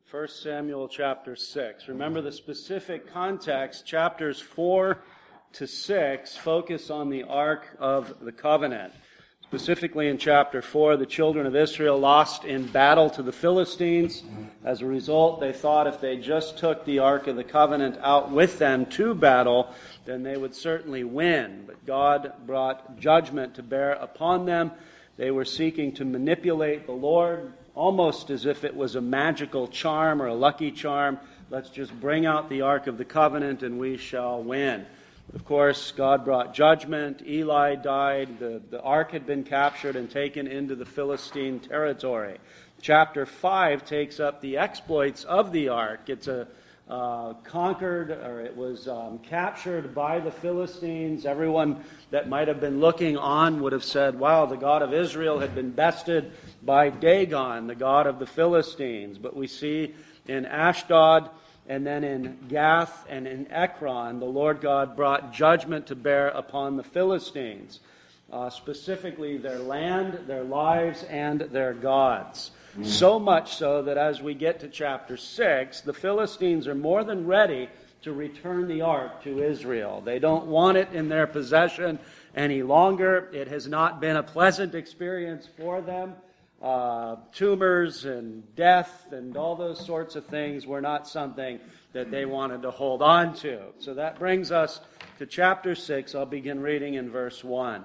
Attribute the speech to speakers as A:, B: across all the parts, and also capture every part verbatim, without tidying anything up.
A: First Samuel chapter six. Remember the specific context. Chapters four to six focus on the Ark of the Covenant. Specifically in chapter four, the children of Israel lost in battle to the Philistines. As a result, they thought if they just took the Ark of the Covenant out with them to battle, then they would certainly win. But God brought judgment to bear upon them. They were seeking to manipulate the Lord, almost as if it was a magical charm or a lucky charm. Let's just bring out the Ark of the Covenant and we shall win. Of course, God brought judgment. Eli died. The, the ark had been captured and taken into the Philistine territory. Chapter five takes up the exploits of the ark. It's a uh, conquered, or it was um, captured by the Philistines. Everyone that might have been looking on would have said, wow, the God of Israel had been bested by Dagon, the god of the Philistines. But we see in Ashdod, and then in Gath and in Ekron, the Lord God brought judgment to bear upon the Philistines, uh, specifically their land, their lives, and their gods. Mm. So much so that as we get to chapter six, the Philistines are more than ready to return the ark to Israel. They don't want it in their possession any longer. It has not been a pleasant experience for them. Uh, tumors and death and all those sorts of things were not something that they wanted to hold on to. So that brings us to chapter six. I'll begin reading in verse one.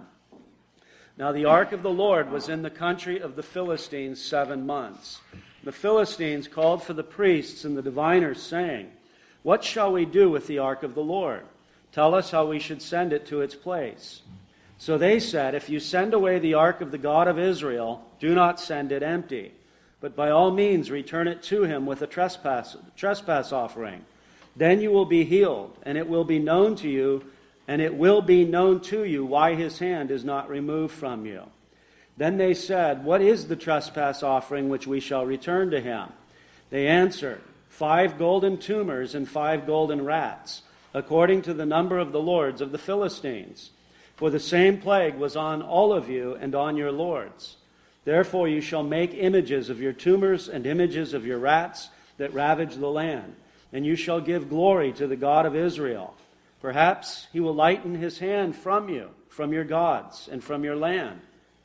A: Now the ark of the Lord was in the country of the Philistines seven months. The Philistines called for the priests and the diviners, saying, "What shall we do with the ark of the Lord? Tell us how we should send it to its place." So they said, "If you send away the ark of the God of Israel, do not send it empty, but by all means return it to him with a trespass, trespass offering. Then you will be healed, and it will be known to you, and it will be known to you why his hand is not removed from you." Then they said, "What is the trespass offering which we shall return to him?" They answered, "Five golden tumors and five golden rats, according to the number of the lords of the Philistines. For the same plague was on all of you and on your lords. Therefore you shall make images of your tumors and images of your rats that ravage the land, and you shall give glory to the God of Israel. Perhaps he will lighten his hand from you, from your gods, and from your land.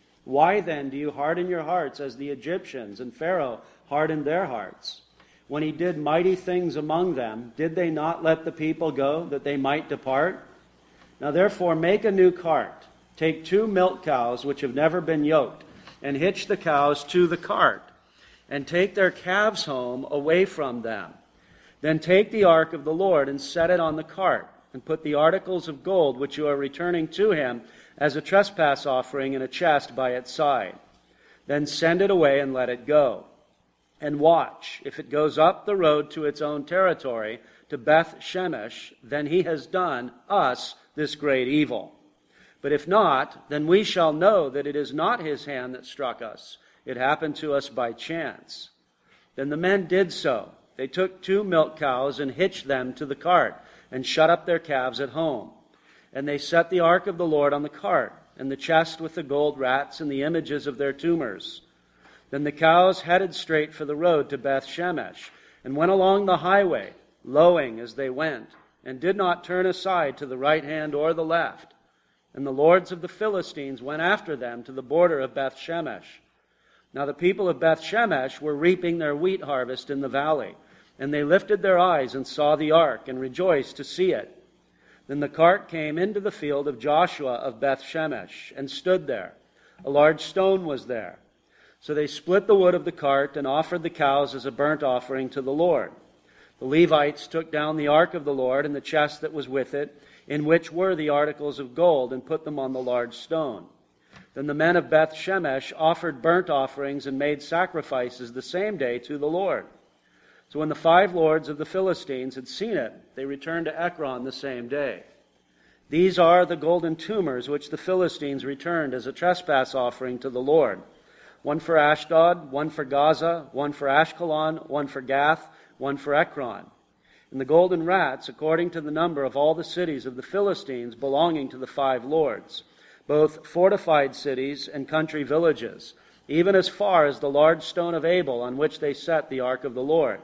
A: Why then do you harden your hearts as the Egyptians, and Pharaoh hardened their hearts? When he did mighty things among them, did they not let the people go, that they might depart? Now therefore make a new cart. Take two milk cows which have never been yoked, and hitch the cows to the cart, and take their calves home away from them. Then take the ark of the Lord and set it on the cart, and put the articles of gold which you are returning to him as a trespass offering in a chest by its side. Then send it away and let it go. And watch, if it goes up the road to its own territory, to Beth Shemesh, then he has done us this great evil. But if not, then we shall know that it is not his hand that struck us. It happened to us by chance." Then the men did so. They took two milk cows and hitched them to the cart, and shut up their calves at home. And they set the ark of the Lord on the cart, and the chest with the gold rats and the images of their tumors. Then the cows headed straight for the road to Beth Shemesh, and went along the highway, lowing as they went, and did not turn aside to the right hand or the left. And the lords of the Philistines went after them to the border of Beth Shemesh. Now the people of Beth Shemesh were reaping their wheat harvest in the valley, and they lifted their eyes and saw the ark, and rejoiced to see it. Then the cart came into the field of Joshua of Beth Shemesh, and stood there. A large stone was there. So they split the wood of the cart, and offered the cows as a burnt offering to the Lord. The Levites took down the ark of the Lord and the chest that was with it, in which were the articles of gold, and put them on the large stone. Then the men of Beth Shemesh offered burnt offerings and made sacrifices the same day to the Lord. So when the five lords of the Philistines had seen it, they returned to Ekron the same day. These are the golden tumors which the Philistines returned as a trespass offering to the Lord. One for Ashdod, one for Gaza, one for Ashkelon, one for Gath, one for Ekron. And the golden rats, according to the number of all the cities of the Philistines belonging to the five lords, both fortified cities and country villages, even as far as the large stone of Abel on which they set the ark of the Lord.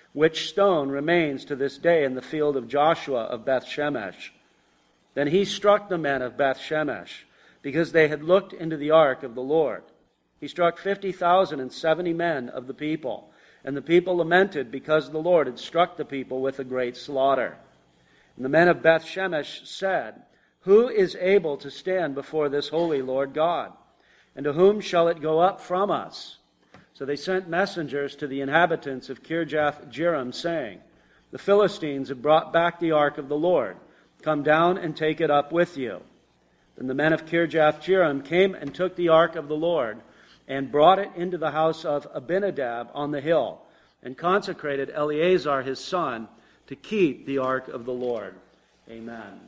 A: which stone remains to this day in the field of Joshua of Beth-Shemesh. Then he struck the men of Beth-Shemesh, because they had looked into the ark of the Lord. He struck fifty thousand and seventy men of the people, and the people lamented because the Lord had struck the people with a great slaughter. And the men of Beth-Shemesh said, Who is able to stand before this holy Lord God? And to whom shall it go up from us? So they sent messengers to the inhabitants of Kirjath-Jearim, saying, The Philistines have brought back the ark of the Lord. Come down and take it up with you. Then the men of Kirjath-Jearim came and took the ark of the Lord, and brought it into the house of Abinadab on the hill, and consecrated Eleazar his son to keep the ark of the Lord. Amen.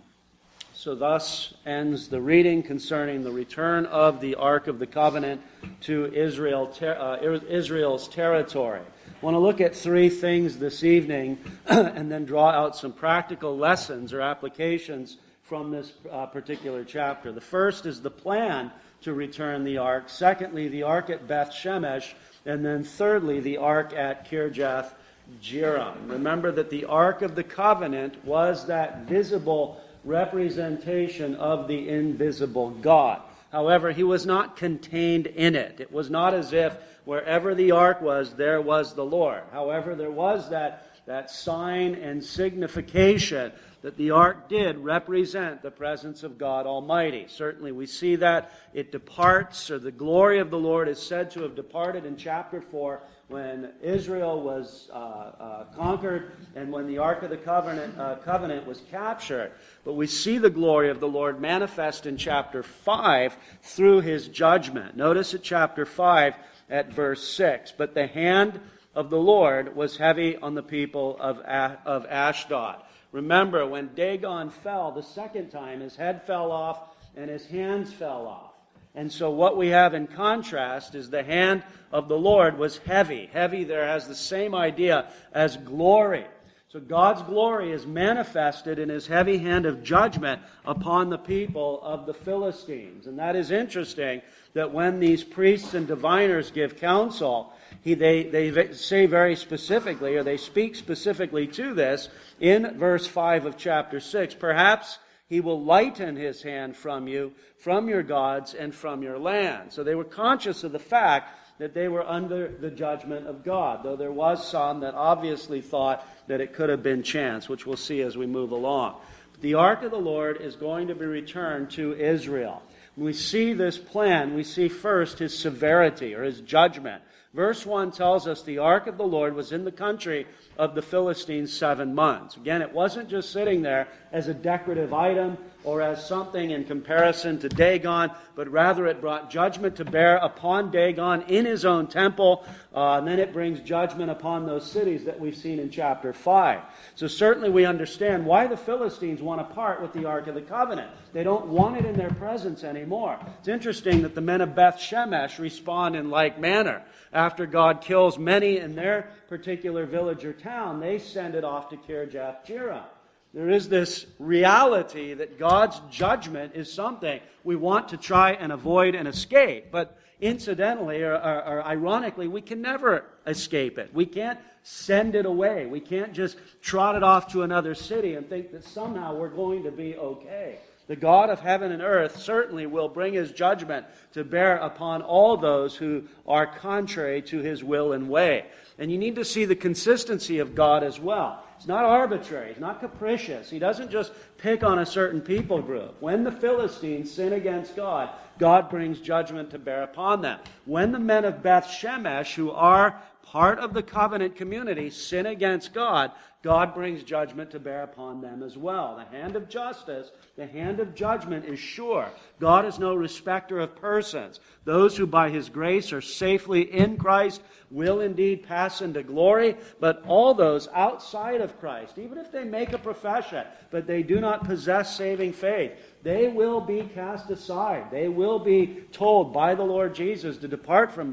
A: So thus ends the reading concerning the return of the Ark of the Covenant to Israel, ter- uh, Israel's territory. I want to look at three things this evening and then draw out some practical lessons or applications from this uh, particular chapter. The first is the plan to return the ark. Secondly, the ark at Beth-Shemesh. And then thirdly, the ark at Kirjath-Jearim. Remember that the Ark of the Covenant was that visible representation of the invisible God. However, he was not contained in it. It was not as if wherever the ark was, there was the Lord. However, there was that, that sign and signification that the ark did represent the presence of God Almighty. Certainly we see that it departs, or the glory of the Lord is said to have departed in chapter four when Israel was uh, uh, conquered and when the Ark of the Covenant, uh, Covenant was captured. But we see the glory of the Lord manifest in chapter five through his judgment. Notice at chapter five at verse six, But the hand of the Lord was heavy on the people of, A- of Ashdod. Remember, when Dagon fell the second time, his head fell off and his hands fell off. And so what we have in contrast is the hand of the Lord was heavy. Heavy there has the same idea as glory. So God's glory is manifested in his heavy hand of judgment upon the people of the Philistines. And that is interesting that when these priests and diviners give counsel, He, they, they say very specifically, or they speak specifically to this, in verse five of chapter six, Perhaps he will lighten his hand from you, from your gods, and from your land. So they were conscious of the fact that they were under the judgment of God, though there was some that obviously thought that it could have been chance, which we'll see as we move along. But the ark of the Lord is going to be returned to Israel. When we see this plan, we see first his severity, or his judgment. Verse one tells us the ark of the Lord was in the country of the Philistines seven months. Again, it wasn't just sitting there as a decorative item or as something in comparison to Dagon, but rather it brought judgment to bear upon Dagon in his own temple, uh, and then it brings judgment upon those cities that we've seen in chapter five. So certainly we understand why the Philistines want to part with the Ark of the Covenant. They don't want it in their presence anymore. It's interesting that the men of Beth-Shemesh respond in like manner. After God kills many in their particular village or town, they send it off to Kirjath-Jearim. There is this reality that God's judgment is something we want to try and avoid and escape. But incidentally, or, or, or ironically, we can never escape it. We can't send it away. We can't just trot it off to another city and think that somehow we're going to be okay. The God of heaven and earth certainly will bring his judgment to bear upon all those who are contrary to his will and way. And you need to see the consistency of God as well. It's not arbitrary. It's not capricious. He doesn't just pick on a certain people group. When the Philistines sin against God, God brings judgment to bear upon them. When the men of Beth-Shemesh, who are part of the covenant community, sin against God, God brings judgment to bear upon them as well. The hand of justice, the hand of judgment is sure. God is no respecter of persons. Those who by his grace are safely in Christ will indeed pass into glory, but all those outside of Christ, even if they make a profession, but they do not possess saving faith, they will be cast aside. They will be told by the Lord Jesus to depart from me,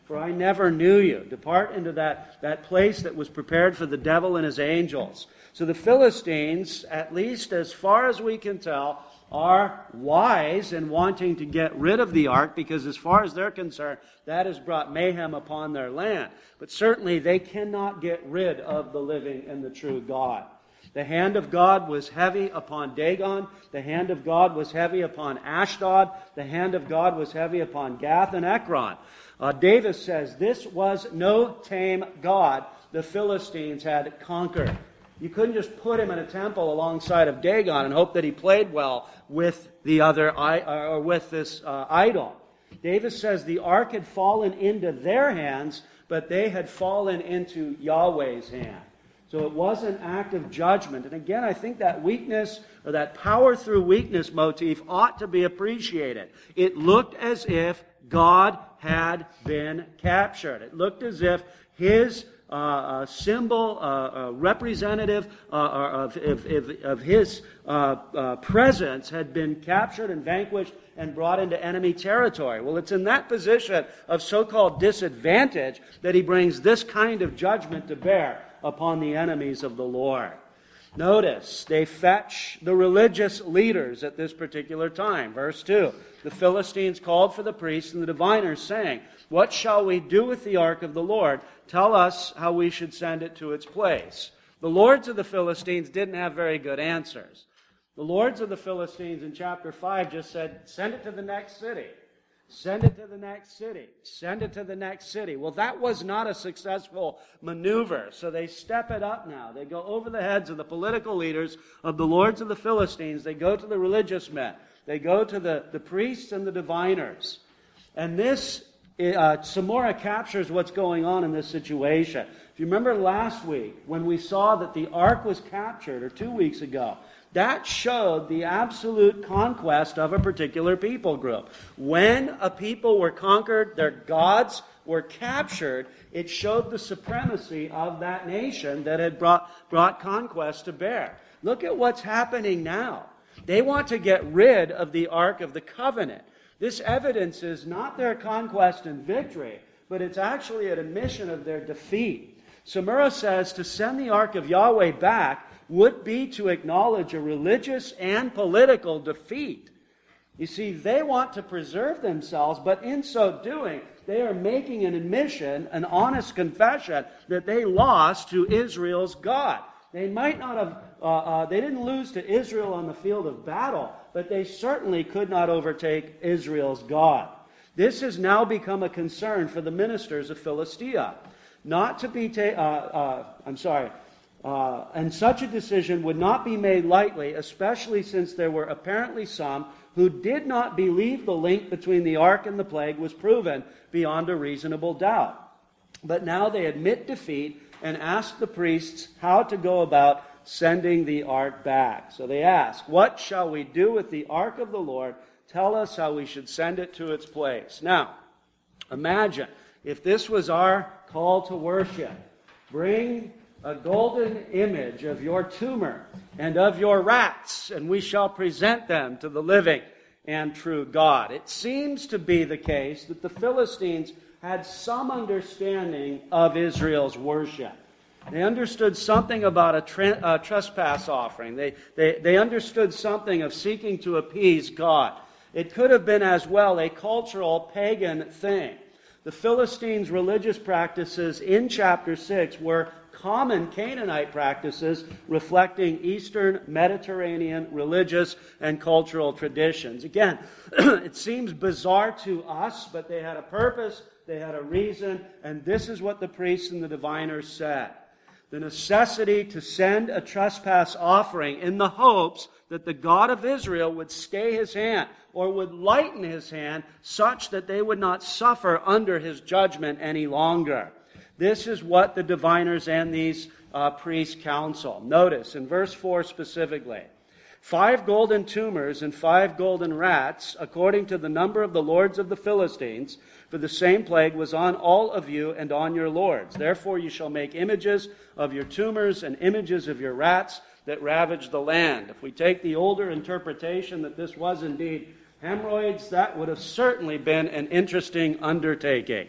A: for I never knew you. Depart into that, that place that was prepared for the devil and his angels. So the Philistines, at least as far as we can tell, are wise in wanting to get rid of the ark, because as far as they're concerned, that has brought mayhem upon their land. But certainly they cannot get rid of the living and the true God. The hand of God was heavy upon Dagon. The hand of God was heavy upon Ashdod. The hand of God was heavy upon Gath and Ekron. Uh, Davis says, this was no tame God the Philistines had conquered. You couldn't just put him in a temple alongside of Dagon and hope that he played well with the other or with this uh, idol. Davis says the ark had fallen into their hands, but they had fallen into Yahweh's hand. So it was an act of judgment. And again, I think that weakness, or that power through weakness motif, ought to be appreciated. It looked as if God had been captured. It looked as if his uh, uh, symbol, uh, uh, representative uh, of, of, of, of his uh, uh, presence had been captured and vanquished and brought into enemy territory. Well, it's in that position of so-called disadvantage that he brings this kind of judgment to bear upon the enemies of the Lord. Notice, they fetch the religious leaders at this particular time. Verse two, the Philistines called for the priests and the diviners, saying, what shall we do with the ark of the Lord? Tell us how we should send it to its place. The lords of the Philistines didn't have very good answers. The lords of the Philistines in chapter five just said, send it to the next city. Send it to the next city. Send it to the next city. Well, that was not a successful maneuver. So they step it up now. They go over the heads of the political leaders of the lords of the Philistines. They go to the religious men. They go to the, the priests and the diviners. And this, uh, Samora captures what's going on in this situation. If you remember last week, when we saw that the ark was captured, or two weeks ago, that showed the absolute conquest of a particular people group. When a people were conquered, their gods were captured, it showed the supremacy of that nation that had brought, brought conquest to bear. Look at what's happening now. They want to get rid of the Ark of the Covenant. This evidences not their conquest and victory, but it's actually an admission of their defeat. Samura says to send the Ark of Yahweh back would be to acknowledge a religious and political defeat. You see, they want to preserve themselves, but in so doing, they are making an admission, an honest confession, that they lost to Israel's God. They might not have, uh, uh, they didn't lose to Israel on the field of battle, but they certainly could not overtake Israel's God. This has now become a concern for the ministers of Philistia. Not to be, ta- uh, uh, I'm sorry, Uh, and such a decision would not be made lightly, especially since there were apparently some who did not believe the link between the ark and the plague was proven beyond a reasonable doubt. But now they admit defeat and ask the priests how to go about sending the ark back. So they ask, what shall we do with the ark of the Lord? Tell us how we should send it to its place. Now, imagine if this was our call to worship. Bring a golden image of your tumor and of your rats, and we shall present them to the living and true God. It seems to be the case that the Philistines had some understanding of Israel's worship. They understood something about a tra- uh, trespass offering. They, they, they understood something of seeking to appease God. It could have been as well a cultural pagan thing. The Philistines' religious practices in chapter six were common Canaanite practices reflecting Eastern Mediterranean religious and cultural traditions. Again, it seems bizarre to us, but they had a purpose, they had a reason, and this is what the priests and the diviners said. The necessity to send a trespass offering in the hopes that the God of Israel would stay his hand or would lighten his hand such that they would not suffer under his judgment any longer. This is what the diviners and these uh, priests counsel. Notice in verse four specifically, five golden tumors and five golden rats, according to the number of the lords of the Philistines, for the same plague was on all of you and on your lords. Therefore you shall make images of your tumors and images of your rats that ravage the land. If we take the older interpretation that this was indeed hemorrhoids, that would have certainly been an interesting undertaking.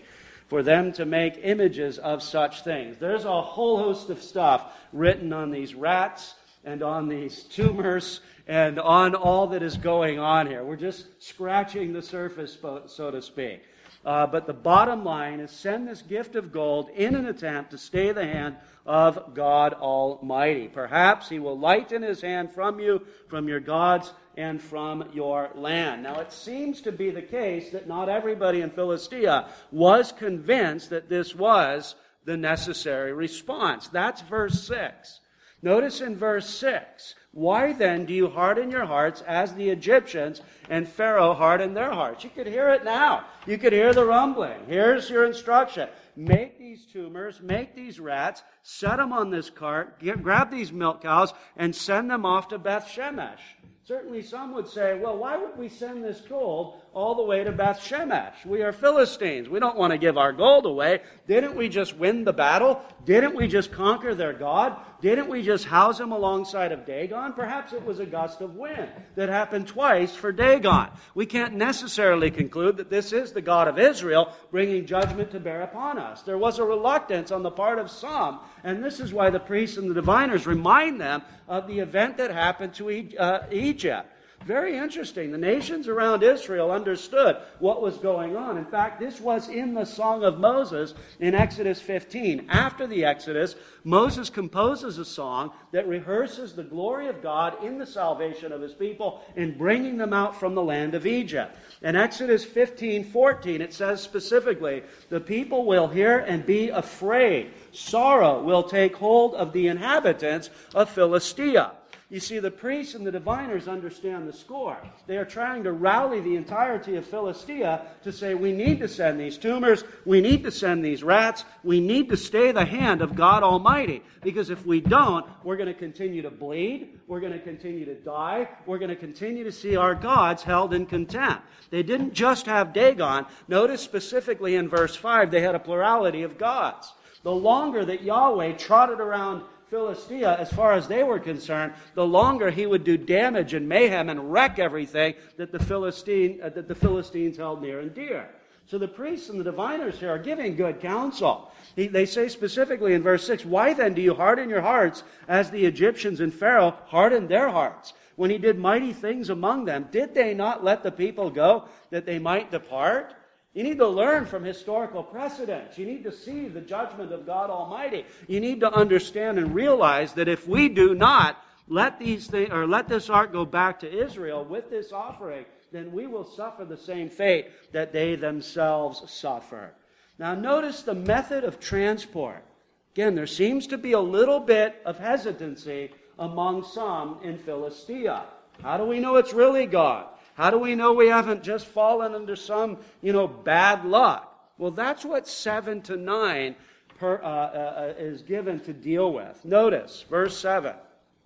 A: for them to make images of such things. There's a whole host of stuff written on these rats and on these tumors and on all that is going on here. We're just scratching the surface, so to speak. Uh, but the bottom line is send this gift of gold in an attempt to stay the hand of God Almighty. Perhaps he will lighten his hand from you, from your gods, and from your land. Now, it seems to be the case that not everybody in Philistia was convinced that this was the necessary response. That's verse six. Notice in verse six, why then do you harden your hearts as the Egyptians and Pharaoh hardened their hearts? You could hear it now. You could hear the rumbling. Here's your instruction. Make these tumors, make these rats, set them on this cart, get, grab these milk cows, and send them off to Beth Shemesh. Certainly some would say, well, why would we send this gold all the way to Beth Shemesh? We are Philistines. We don't want to give our gold away. Didn't we just win the battle? Didn't we just conquer their God? Didn't we just house him alongside of Dagon? Perhaps it was a gust of wind that happened twice for Dagon. We can't necessarily conclude that this is the God of Israel bringing judgment to bear upon us. There was a reluctance on the part of some, and this is why the priests and the diviners remind them of the event that happened to Egypt. Very interesting. The nations around Israel understood what was going on. In fact, this was in the Song of Moses in Exodus fifteen. After the Exodus, Moses composes a song that rehearses the glory of God in the salvation of his people in bringing them out from the land of Egypt. In Exodus fifteen fourteen, it says specifically, the people will hear and be afraid. Sorrow will take hold of the inhabitants of Philistia. You see, the priests and the diviners understand the score. They are trying to rally the entirety of Philistia to say, we need to send these tumors, we need to send these rats, we need to stay the hand of God Almighty. Because if we don't, we're going to continue to bleed, we're going to continue to die, we're going to continue to see our gods held in contempt. They didn't just have Dagon. Notice specifically in verse five, they had a plurality of gods. The longer that Yahweh trotted around Philistia, as far as they were concerned, the longer he would do damage and mayhem and wreck everything that the Philistine uh, that the Philistines held near and dear. So the priests and the diviners here are giving good counsel. He, they say specifically in verse six, why then do you harden your hearts as the Egyptians and Pharaoh hardened their hearts? When he did mighty things among them, did they not let the people go that they might depart? You need to learn from historical precedents. You need to see the judgment of God Almighty. You need to understand and realize that if we do not let these things, or let this ark go back to Israel with this offering, then we will suffer the same fate that they themselves suffer. Now notice the method of transport. Again, there seems to be a little bit of hesitancy among some in Philistia. How do we know it's really God? How do we know we haven't just fallen under some, you know, bad luck? Well, that's what seven to nine per, uh, uh, is given to deal with. Notice, verse seven.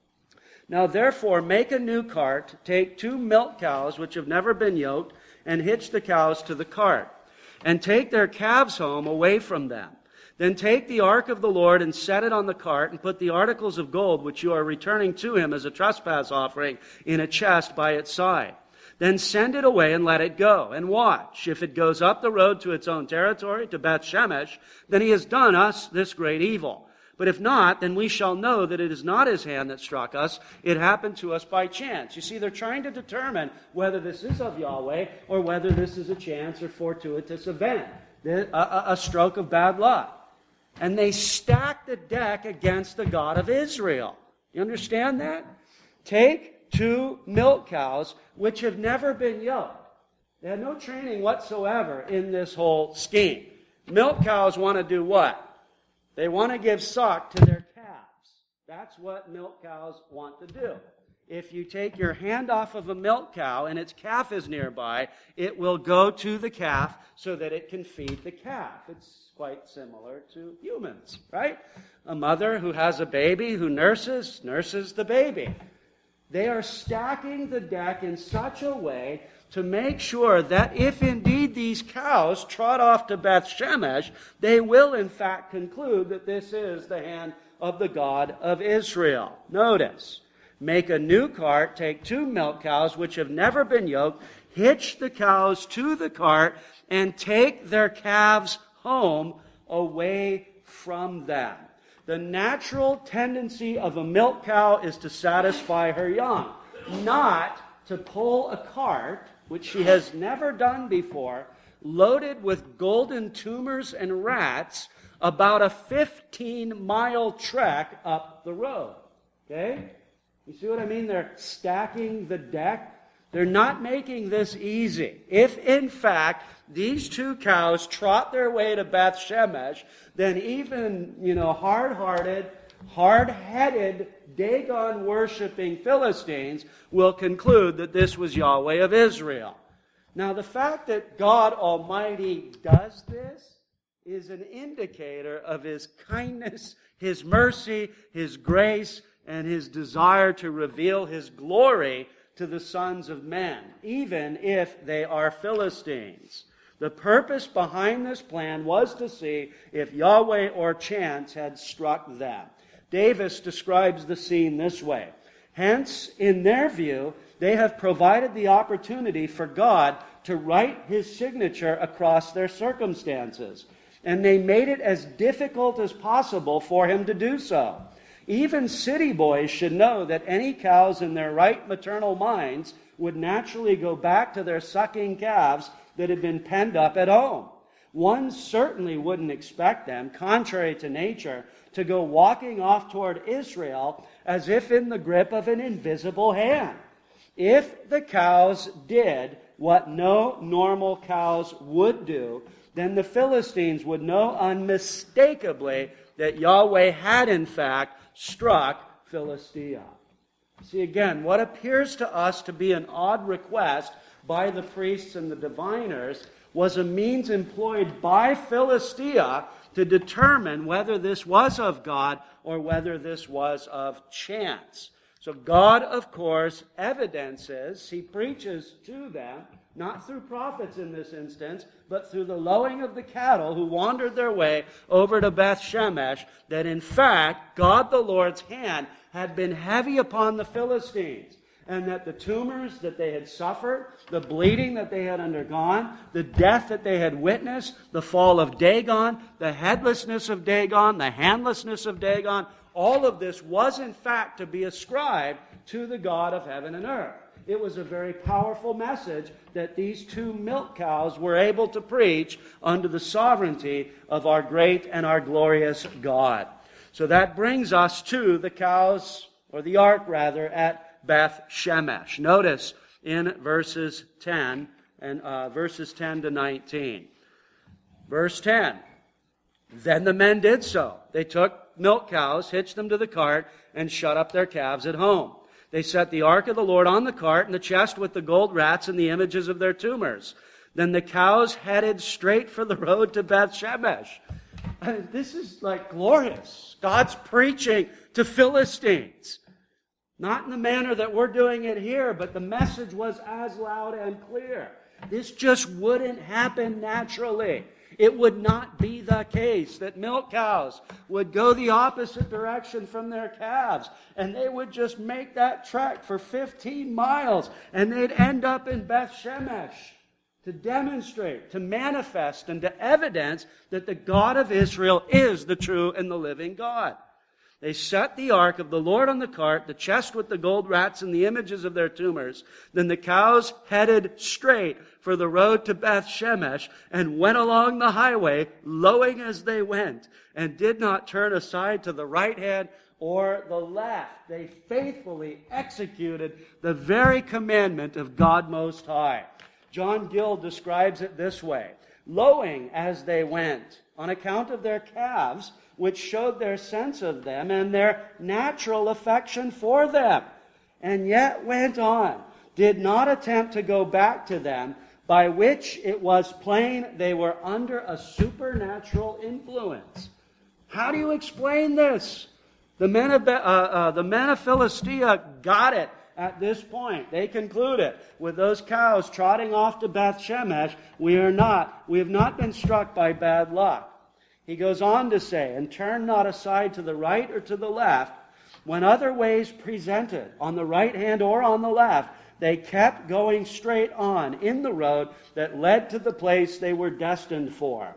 A: Now, therefore, make a new cart, take two milk cows which have never been yoked, and hitch the cows to the cart, and take their calves home away from them. Then take the ark of the Lord and set it on the cart, and put the articles of gold which you are returning to him as a trespass offering in a chest by its side. Then send it away and let it go, and watch. If it goes up the road to its own territory, to Beth Shemesh, then he has done us this great evil. But if not, then we shall know that it is not his hand that struck us. It happened to us by chance. You see, they're trying to determine whether this is of Yahweh or whether this is a chance or fortuitous event, a, a, a stroke of bad luck. And they stack the deck against the God of Israel. You understand that? Take two milk cows which have never been yoked. They had no training whatsoever in this whole scheme. Milk cows want to do what? They want to give suck to their calves. That's what milk cows want to do. If you take your hand off of a milk cow and its calf is nearby, it will go to the calf so that it can feed the calf. It's quite similar to humans, right? A mother who has a baby, who nurses, nurses the baby. They are stacking the deck in such a way to make sure that if indeed these cows trot off to Beth Shemesh, they will in fact conclude that this is the hand of the God of Israel. Notice, make a new cart, take two milk cows which have never been yoked, hitch the cows to the cart, and take their calves home away from them. The natural tendency of a milk cow is to satisfy her young, not to pull a cart, which she has never done before, loaded with golden tumors and rats, about a fifteen-mile trek up the road. Okay? You see what I mean? They're stacking the deck. They're not making this easy. If, in fact, these two cows trot their way to Beth Shemesh, then even, you know, hard-hearted, hard-headed, Dagon-worshipping Philistines will conclude that this was Yahweh of Israel. Now, the fact that God Almighty does this is an indicator of His kindness, His mercy, His grace, and His desire to reveal His glory to the sons of men, even if they are Philistines. The purpose behind this plan was to see if Yahweh or chance had struck them. Davis describes the scene this way. Hence, in their view, they have provided the opportunity for God to write His signature across their circumstances. And they made it as difficult as possible for Him to do so. Even city boys should know that any cows in their right maternal minds would naturally go back to their sucking calves that had been penned up at home. One certainly wouldn't expect them, contrary to nature, to go walking off toward Israel as if in the grip of an invisible hand. If the cows did what no normal cows would do, then the Philistines would know unmistakably that Yahweh had in fact struck Philistia. See again, what appears to us to be an odd request by the priests and the diviners was a means employed by Philistia to determine whether this was of God or whether this was of chance. So God, of course, evidences, He preaches to them, not through prophets in this instance, but through the lowing of the cattle who wandered their way over to Beth Shemesh, that in fact, God the Lord's hand had been heavy upon the Philistines, and that the tumors that they had suffered, the bleeding that they had undergone, the death that they had witnessed, the fall of Dagon, the headlessness of Dagon, the handlessness of Dagon, all of this was in fact to be ascribed to the God of heaven and earth. It was a very powerful message that these two milk cows were able to preach under the sovereignty of our great and our glorious God. So that brings us to the cows, or the ark rather, at Beth Shemesh. Notice in verses ten and uh, verses ten to nineteen. Verse ten. Then the men did so. They took milk cows, hitched them to the cart, and shut up their calves at home. They set the ark of the Lord on the cart and the chest with the gold rats and the images of their tumors. Then the cows headed straight for the road to Beth Shemesh. I mean, this is like glorious. God's preaching to Philistines. Not in the manner that we're doing it here, but the message was as loud and clear. This just wouldn't happen naturally. It would not be the case that milk cows would go the opposite direction from their calves, and they would just make that trek for fifteen miles, and they'd end up in Beth Shemesh to demonstrate, to manifest, and to evidence that the God of Israel is the true and the living God. They set the ark of the Lord on the cart, the chest with the gold rats and the images of their tumors. Then the cows headed straight for the road to Beth Shemesh and went along the highway, lowing as they went, and did not turn aside to the right hand or the left. They faithfully executed the very commandment of God Most High. John Gill describes it this way: lowing as they went, on account of their calves, which showed their sense of them and their natural affection for them, and yet went on, did not attempt to go back to them, by which it was plain they were under a supernatural influence. How do you explain this? The men of, uh, uh, the men of Philistia got it at this point. They concluded, with those cows trotting off to Beth Shemesh, we are not, we have not been struck by bad luck. He goes on to say, and turn not aside to the right or to the left. When other ways presented, on the right hand or on the left, they kept going straight on in the road that led to the place they were destined for.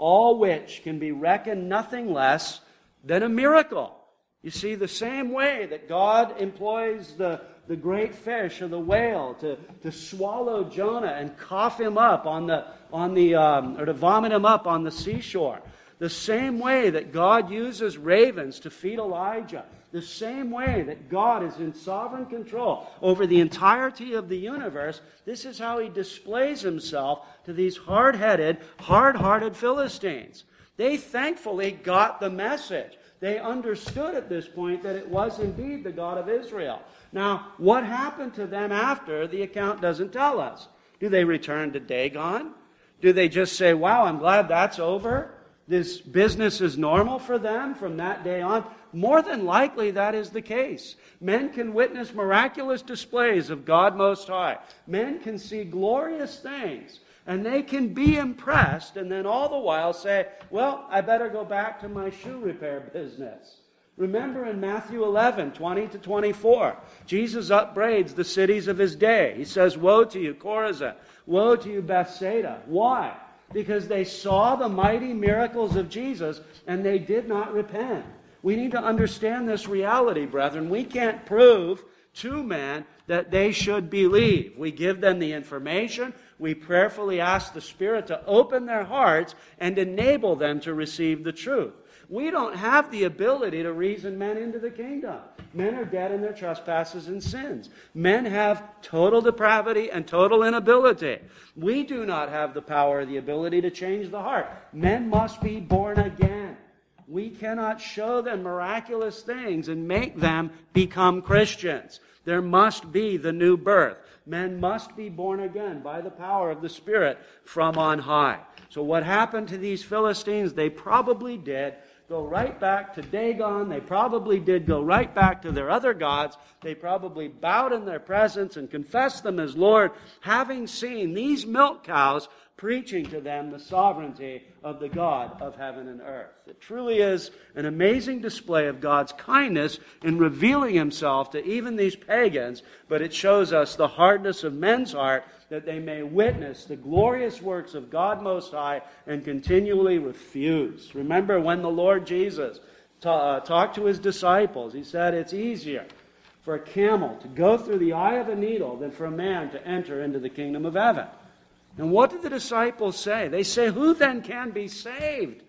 A: all which can be reckoned nothing less than a miracle. You see, the same way that God employs the, the great fish or the whale to, to swallow Jonah and cough him up on the, on the um, or to vomit him up on the seashore, the same way that God uses ravens to feed Elijah, the same way that God is in sovereign control over the entirety of the universe, this is how he displays himself to these hard-headed, hard-hearted Philistines. They thankfully got the message. They understood at this point that it was indeed the God of Israel. Now, what happened to them after, the account doesn't tell us. Do they return to Dagon? Do they just say, wow, I'm glad that's over? This business is normal for them from that day on? More than likely that is the case. Men can witness miraculous displays of God Most High. Men can see glorious things. And they can be impressed and then all the while say, well, I better go back to my shoe repair business. Remember in Matthew eleven, twenty to twenty-four, Jesus upbraids the cities of his day. He says, woe to you, Chorazin. Woe to you, Bethsaida. Why? Because they saw the mighty miracles of Jesus and they did not repent. We need to understand this reality, brethren. We can't prove to men that they should believe. We give them the information. We prayerfully ask the Spirit to open their hearts and enable them to receive the truth. We don't have the ability to reason men into the kingdom. Men are dead in their trespasses and sins. Men have total depravity and total inability. We do not have the power or the ability to change the heart. Men must be born again. We cannot show them miraculous things and make them become Christians. There must be the new birth. Men must be born again by the power of the Spirit from on high. So what happened to these Philistines? They probably did go right back to Dagon. They probably did go right back to their other gods. They probably bowed in their presence and confessed them as Lord, having seen these milk cows preaching to them the sovereignty of the God of heaven and earth. It truly is an amazing display of God's kindness in revealing himself to even these pagans, but it shows us the hardness of men's heart that they may witness the glorious works of God Most High and continually refuse. Remember when the Lord Jesus ta- uh, talked to his disciples, he said it's easier for a camel to go through the eye of a needle than for a man to enter into the kingdom of heaven. And what did the disciples say? They say, who then can be saved?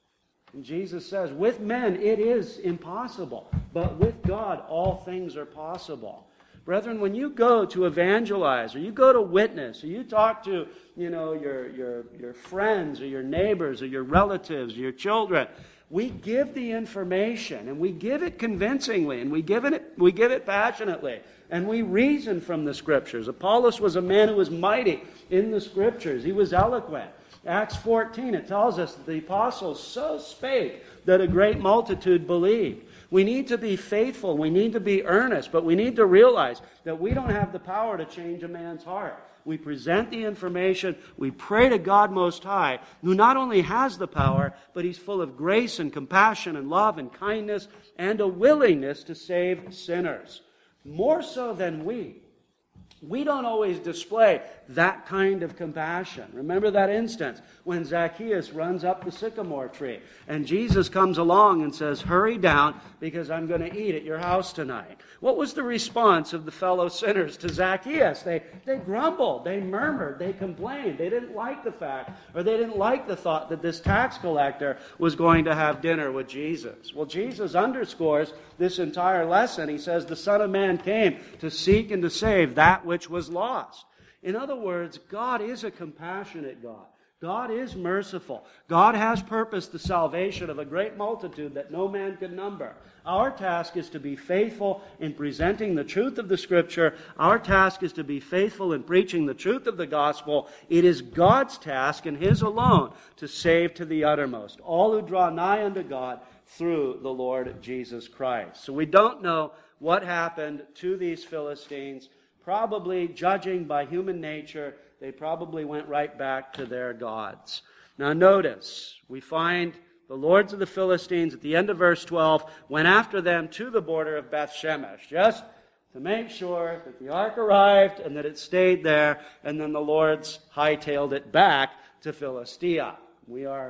A: And Jesus says, with men it is impossible, but with God all things are possible. Brethren, when you go to evangelize, or you go to witness, or you talk to, you know, your, your, your friends, or your neighbors, or your relatives, or your children, we give the information, and we give it convincingly, and we give it, we give it passionately, and we reason from the Scriptures. Apollos was a man who was mighty in the Scriptures. He was eloquent. Acts fourteen, it tells us that the apostles so spake that a great multitude believed. We need to be faithful. We need to be earnest. But we need to realize that we don't have the power to change a man's heart. We present the information. We pray to God Most High, who not only has the power, but he's full of grace and compassion and love and kindness and a willingness to save sinners. More so than we. We don't always display that kind of compassion. Remember that instance when Zacchaeus runs up the sycamore tree and Jesus comes along and says, hurry down because I'm going to eat at your house tonight. What was the response of the fellow sinners to Zacchaeus? They, they grumbled, they murmured, they complained. They didn't like the fact, or they didn't like the thought that this tax collector was going to have dinner with Jesus. Well, Jesus underscores this entire lesson. He says, the Son of Man came to seek and to save that which was lost. In other words, God is a compassionate God. God is merciful. God has purposed the salvation of a great multitude that no man could number. Our task is to be faithful in presenting the truth of the Scripture. Our task is to be faithful in preaching the truth of the gospel. It is God's task and his alone to save to the uttermost all who draw nigh unto God through the Lord Jesus Christ. So we don't know what happened to these Philistines. Probably, judging by human nature, they probably went right back to their gods. Now notice, we find the lords of the Philistines at the end of verse twelve went after them to the border of Beth Shemesh, just to make sure that the ark arrived and that it stayed there, and then the lords hightailed it back to Philistia. We are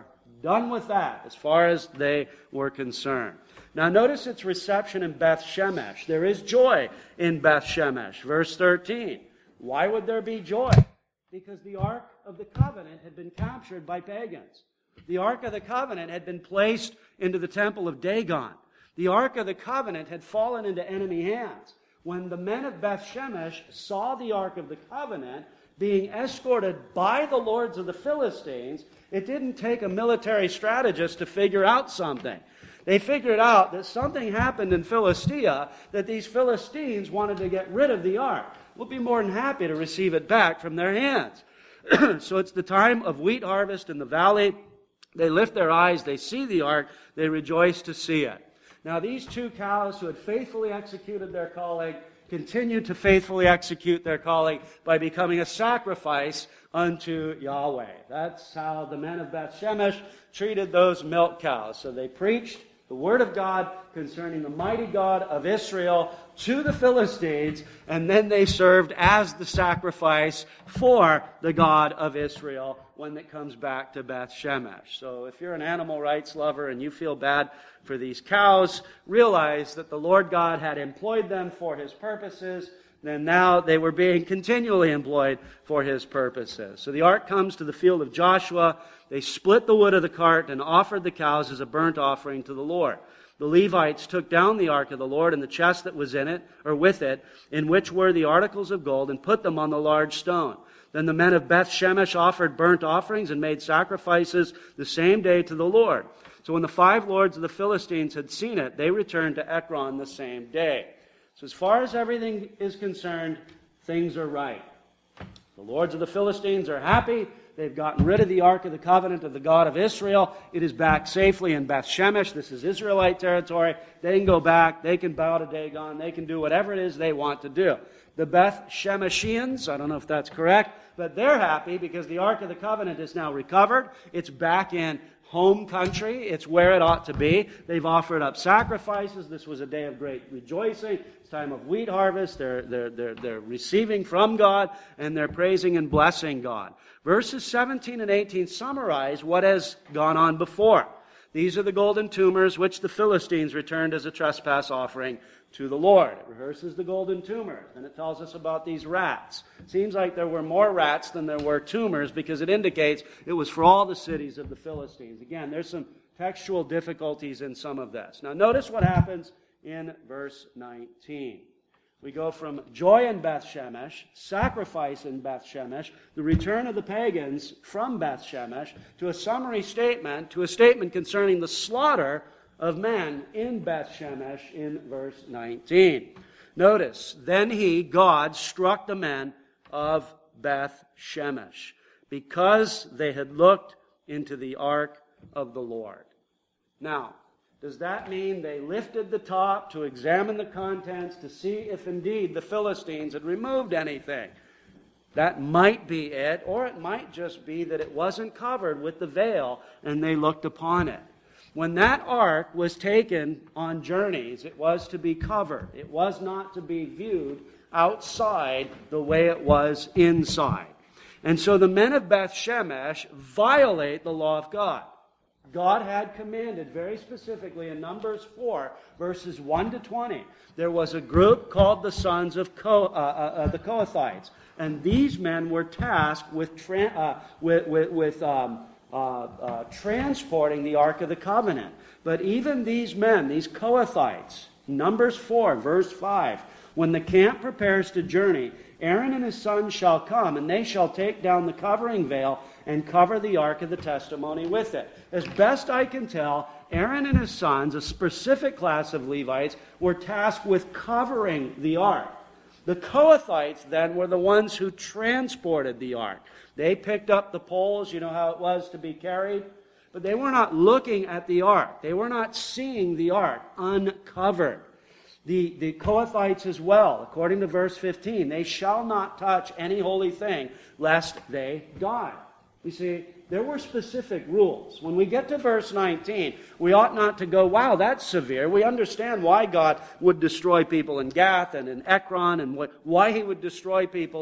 A: done with that as far as they were concerned. Now notice its reception in Beth Shemesh. There is joy in Beth Shemesh. Verse thirteen. Why would there be joy? Because the Ark of the Covenant had been captured by pagans. The Ark of the Covenant had been placed into the temple of Dagon. The Ark of the Covenant had fallen into enemy hands. When the men of Beth Shemesh saw the Ark of the Covenant being escorted by the lords of the Philistines, it didn't take a military strategist to figure out something. They figured out that something happened in Philistia, that these Philistines wanted to get rid of the ark. We'll be more than happy to receive it back from their hands. So it's the time of wheat harvest in the valley. They lift their eyes, they see the ark, they rejoice to see it. Now these two cows who had faithfully executed their calling continued to faithfully execute their calling by becoming a sacrifice unto Yahweh. That's how the men of Beth Shemesh treated those milk cows. So they preached the word of God concerning the mighty God of Israel to the Philistines, and then they served as the sacrifice for the God of Israel when it comes back to Beth Shemesh. So if you're an animal rights lover and you feel bad for these cows, realize that the Lord God had employed them for His purposes, and now they were being continually employed for His purposes. So the ark comes to the field of Joshua. They split the wood of the cart and offered the cows as a burnt offering to the Lord. The Levites took down the ark of the Lord and the chest that was in it, or with it, in which were the articles of gold, and put them on the large stone. Then the men of Beth Shemesh offered burnt offerings and made sacrifices the same day to the Lord. So when the five lords of the Philistines had seen it, they returned to Ekron the same day. So as far as everything is concerned, things are right. The lords of the Philistines are happy. They've gotten rid of the Ark of the Covenant of the God of Israel. It is back safely in Beth Shemesh. This is Israelite territory. They can go back. They can bow to Dagon. They can do whatever it is they want to do. The Beth Shemeshians, I don't know if that's correct, but they're happy because the Ark of the Covenant is now recovered. It's back in home country. It's where it ought to be. They've offered up sacrifices. This was a day of great rejoicing. It's time of wheat harvest. They're, they're, they're, they're receiving from God, and they're praising and blessing God. Verses seventeen and eighteen summarize what has gone on before. These are the golden tumors which the Philistines returned as a trespass offering to the Lord. It rehearses the golden tumors, and it tells us about these rats. Seems like there were more rats than there were tumors because it indicates it was for all the cities of the Philistines. Again, there's some textual difficulties in some of this. Now notice what happens in verse nineteen. We go from joy in Beth Shemesh, sacrifice in Beth Shemesh, the return of the pagans from Beth Shemesh, to a summary statement, to a statement concerning the slaughter of men in Beth Shemesh in verse nineteen. Notice, then he, God, struck the men of Beth Shemesh because they had looked into the ark of the Lord. Now, does that mean they lifted the top to examine the contents to see if indeed the Philistines had removed anything? That might be it, or it might just be that it wasn't covered with the veil and they looked upon it. When that ark was taken on journeys, it was to be covered. It was not to be viewed outside the way it was inside. And so the men of Beth Shemesh violate the law of God. God had commanded very specifically in Numbers four, verses one to twenty, there was a group called the sons of Ko, uh, uh, uh, the Kohathites. And these men were tasked with, tra- uh, with, with, with um, uh, uh, transporting the Ark of the Covenant. But even these men, these Kohathites, Numbers four, verse five, when the camp prepares to journey, Aaron and his sons shall come, and they shall take down the covering veil and cover the ark of the testimony with it. As best I can tell, Aaron and his sons, a specific class of Levites, were tasked with covering the ark. The Kohathites then were the ones who transported the ark. They picked up the poles, you know how it was to be carried, but they were not looking at the ark. They were not seeing the ark uncovered. The, the Kohathites as well, according to verse fifteen, they shall not touch any holy thing, lest they die. You see, there were specific rules. When we get to verse nineteen, we ought not to go, wow, that's severe. We understand why God would destroy people in Gath and in Ekron and what, why he would destroy people in,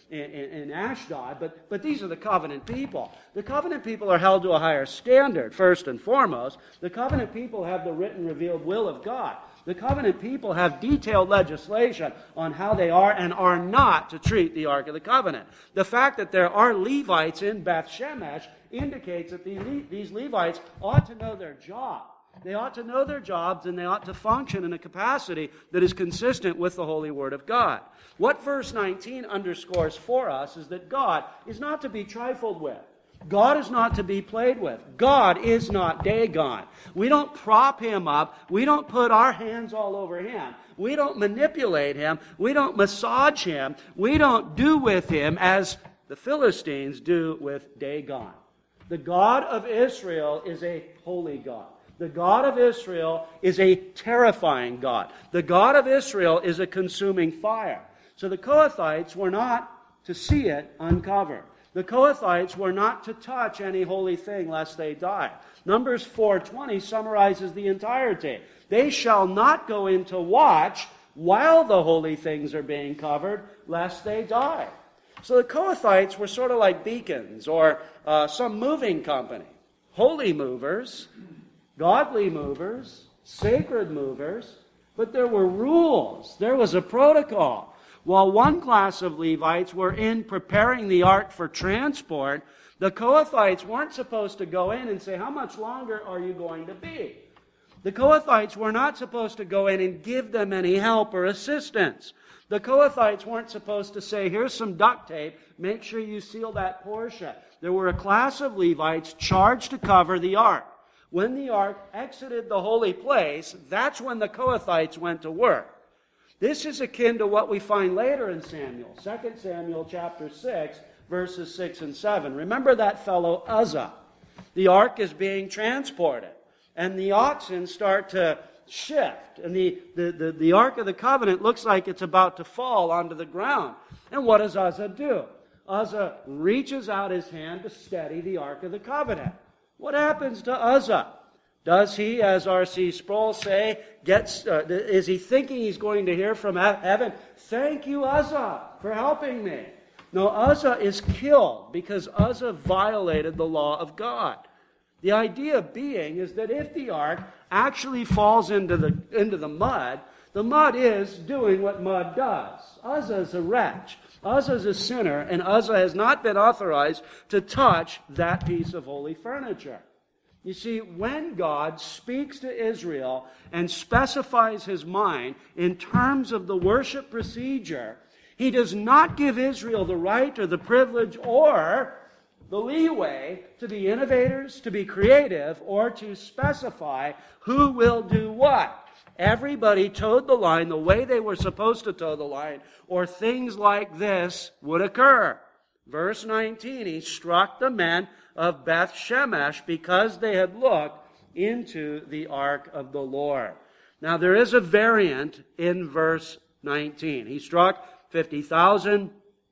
A: in, in Ashdod, but, but these are the covenant people. The covenant people are held to a higher standard, first and foremost. The covenant people have the written, revealed will of God. The covenant people have detailed legislation on how they are and are not to treat the Ark of the Covenant. The fact that there are Levites in Beth Shemesh indicates that the Le- these Levites ought to know their job. They ought to know their jobs, and they ought to function in a capacity that is consistent with the Holy Word of God. What verse nineteen underscores for us is that God is not to be trifled with. God is not to be played with. God is not Dagon. We don't prop him up. We don't put our hands all over him. We don't manipulate him. We don't massage him. We don't do with him as the Philistines do with Dagon. The God of Israel is a holy God. The God of Israel is a terrifying God. The God of Israel is a consuming fire. So the Kohathites were not to see it uncovered. The Kohathites were not to touch any holy thing lest they die. Numbers four twenty summarizes the entirety. They shall not go in to watch while the holy things are being covered, lest they die. So the Kohathites were sort of like beacons or uh, some moving company. Holy movers, godly movers, sacred movers, but there were rules. There was a protocol. While one class of Levites were in preparing the ark for transport, the Kohathites weren't supposed to go in and say, how much longer are you going to be? The Kohathites were not supposed to go in and give them any help or assistance. The Kohathites weren't supposed to say, here's some duct tape, make sure you seal that portion. There were a class of Levites charged to cover the ark. When the ark exited the holy place, that's when the Kohathites went to work. This is akin to what we find later in Samuel, Second Samuel chapter six, verses six and seven. Remember that fellow Uzzah. The ark is being transported, and the oxen start to shift, and the, the, the, the Ark of the Covenant looks like it's about to fall onto the ground. And what does Uzzah do? Uzzah reaches out his hand to steady the Ark of the Covenant. What happens to Uzzah? Does he, as R C Sproul say, gets, uh, is he thinking he's going to hear from heaven, thank you, Uzzah, for helping me? No, Uzzah is killed because Uzzah violated the law of God. The idea being is that if the ark actually falls into the, into the mud, the mud is doing what mud does. Uzzah is a wretch. Uzzah is a sinner, and Uzzah has not been authorized to touch that piece of holy furniture. You see, when God speaks to Israel and specifies his mind in terms of the worship procedure, he does not give Israel the right or the privilege or the leeway to be innovators, to be creative, or to specify who will do what. Everybody towed the line the way they were supposed to toe the line, or things like this would occur. Verse nineteen, he struck the men of Beth Shemesh because they had looked into the ark of the Lord. Now there is a variant in verse nineteen. He struck fifty thousand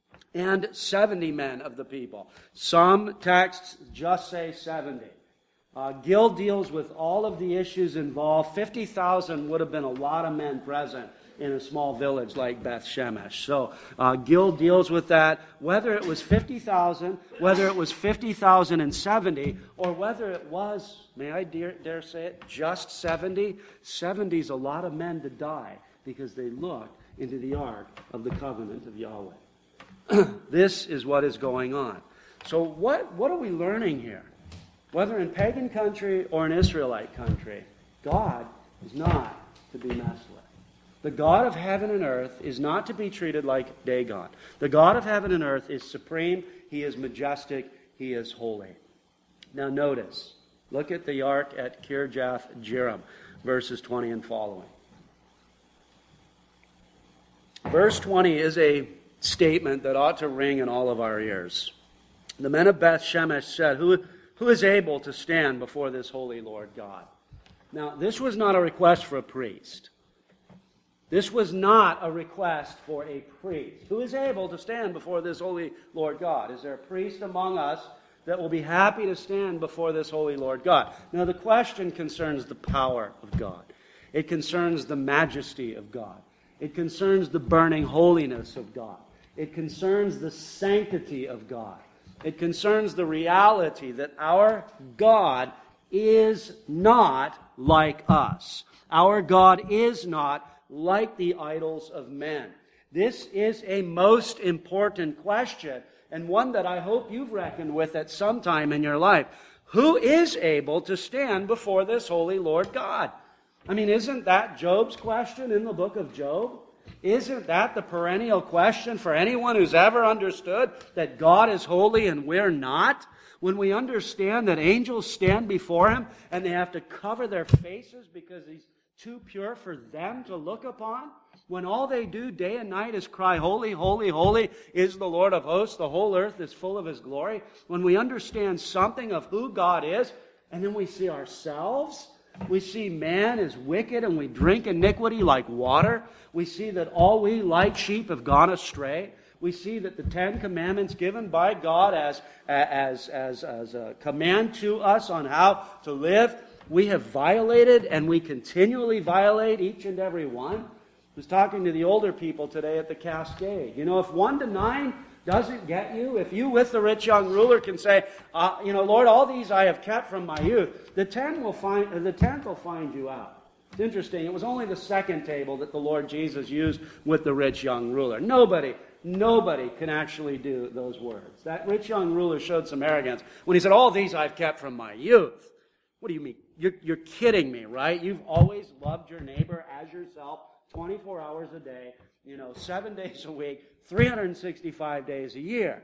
A: and seventy men of the people. Some texts just say seventy. Uh, Gill deals with all of the issues involved. fifty thousand would have been a lot of men present in a small village like Beth Shemesh. So uh, Gill deals with that. Whether it was fifty thousand, whether it was fifty thousand seventy, or whether it was, may I dare, dare say it, just seventy, seventy is a lot of men to die because they looked into the ark of the covenant of Yahweh. This is what is going on. So what, what are we learning here? Whether in pagan country or in Israelite country, God is not to be messed with. The God of heaven and earth is not to be treated like Dagon. The God of heaven and earth is supreme, he is majestic, he is holy. Now notice, look at the ark at Kirjath Jearim, verses twenty and following. Verse twenty is a statement that ought to ring in all of our ears. The men of Beth Shemesh said, Who, who is able to stand before this holy Lord God? Now, this was not a request for a priest. This was not a request for a priest. Who is able to stand before this holy Lord God? Is there a priest among us that will be happy to stand before this holy Lord God? Now, the question concerns the power of God. It concerns the majesty of God. It concerns the burning holiness of God. It concerns the sanctity of God. It concerns the reality that our God is not like us. Our God is not like the idols of men. This is a most important question, and one that I hope you've reckoned with at some time in your life. Who is able to stand before this holy Lord God? I mean, isn't that Job's question in the book of Job? Isn't that the perennial question for anyone who's ever understood that God is holy and we're not? When we understand that angels stand before Him and they have to cover their faces because He's too pure for them to look upon? When all they do day and night is cry, holy, holy, holy is the Lord of hosts, the whole earth is full of His glory. When we understand something of who God is, and then we see ourselves, we see man is wicked and we drink iniquity like water. We see that all we like sheep have gone astray. We see that the Ten Commandments given by God as, as, as, as a command to us on how to live, we have violated, and we continually violate each and every one. I was talking to the older people today at the Cascade. You know, if one to nine doesn't get you, if you with the rich young ruler can say, uh, you know, Lord, all these I have kept from my youth, the ten will find, uh, the tenth will find you out. It's interesting. It was only the second table that the Lord Jesus used with the rich young ruler. Nobody, nobody can actually do those words. That rich young ruler showed some arrogance when he said, all these I've kept from my youth. What do you mean? You're, you're kidding me, right? You've always loved your neighbor as yourself, twenty-four hours a day, you know, seven days a week, three hundred sixty-five days a year.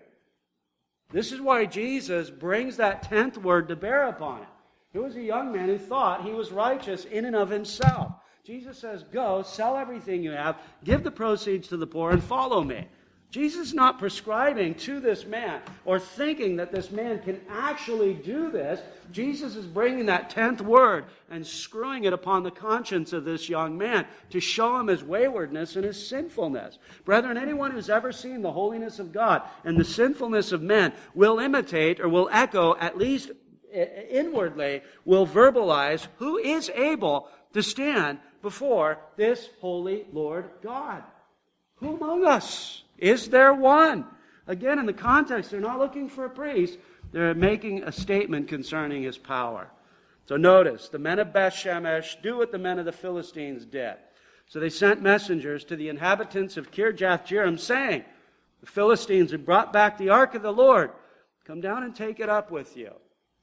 A: This is why Jesus brings that tenth word to bear upon it. Here was a young man who thought he was righteous in and of himself. Jesus says, go, sell everything you have, give the proceeds to the poor, and follow me. Jesus is not prescribing to this man or thinking that this man can actually do this. Jesus is bringing that tenth word and screwing it upon the conscience of this young man to show him his waywardness and his sinfulness. Brethren, anyone who's ever seen the holiness of God and the sinfulness of men will imitate or will echo, at least inwardly, will verbalize who is able to stand before this holy Lord God. Who among us? Is there one? Again, in the context, they're not looking for a priest. They're making a statement concerning His power. So notice, the men of Beth Shemesh do what the men of the Philistines did. So they sent messengers to the inhabitants of Kirjath-Jearim, saying, the Philistines have brought back the ark of the Lord. Come down and take it up with you.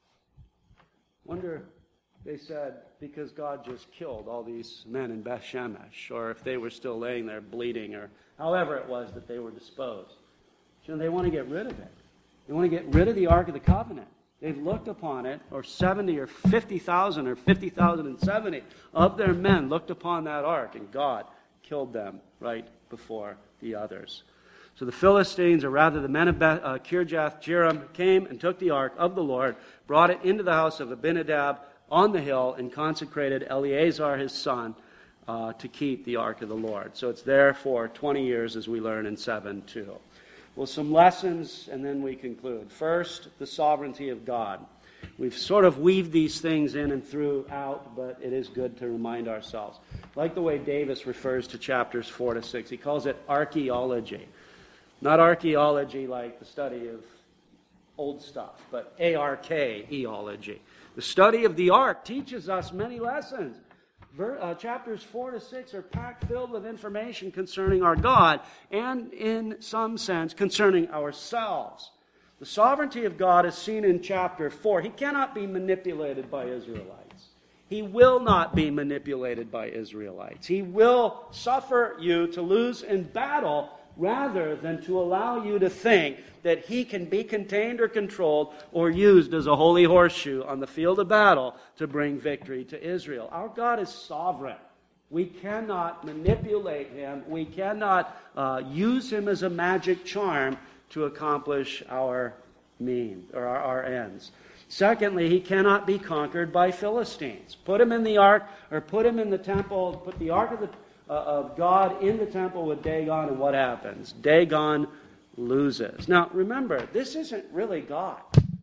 A: Wonder, they said, because God just killed all these men in Beth Shemesh, or if they were still laying there bleeding, or however it was that they were disposed. You know, they want to get rid of it. They want to get rid of the Ark of the Covenant. They've looked upon it, or seventy or fifty thousand or fifty thousand and seventy of their men looked upon that ark, and God killed them right before the others. So the Philistines, or rather the men of Beth, uh, Kirjath-Jearim, came and took the ark of the Lord, brought it into the house of Abinadab on the hill, and consecrated Eleazar his son uh, to keep the ark of the Lord. So it's there for twenty years, as we learn in seven two. Well, some lessons, and then we conclude. First, the sovereignty of God. We've sort of weaved these things in and throughout, but it is good to remind ourselves. I like the way Davis refers to chapters four to six. He calls it archaeology. Not archaeology like the study of old stuff, but A R K eology. The study of the ark teaches us many lessons. Ver, uh, chapters four to six are packed filled with information concerning our God and, in some sense, concerning ourselves. The sovereignty of God is seen in chapter four. He cannot be manipulated by Israelites. He will not be manipulated by Israelites. He will suffer you to lose in battle rather than to allow you to think that He can be contained or controlled or used as a holy horseshoe on the field of battle to bring victory to Israel. Our God is sovereign. We cannot manipulate Him. We cannot uh, use Him as a magic charm to accomplish our means or our, our ends. Secondly, He cannot be conquered by Philistines. Put Him in the ark, or put Him in the temple, put the ark of the Uh, of God in the temple with Dagon, and what happens? Dagon loses. Now, remember, this isn't really God.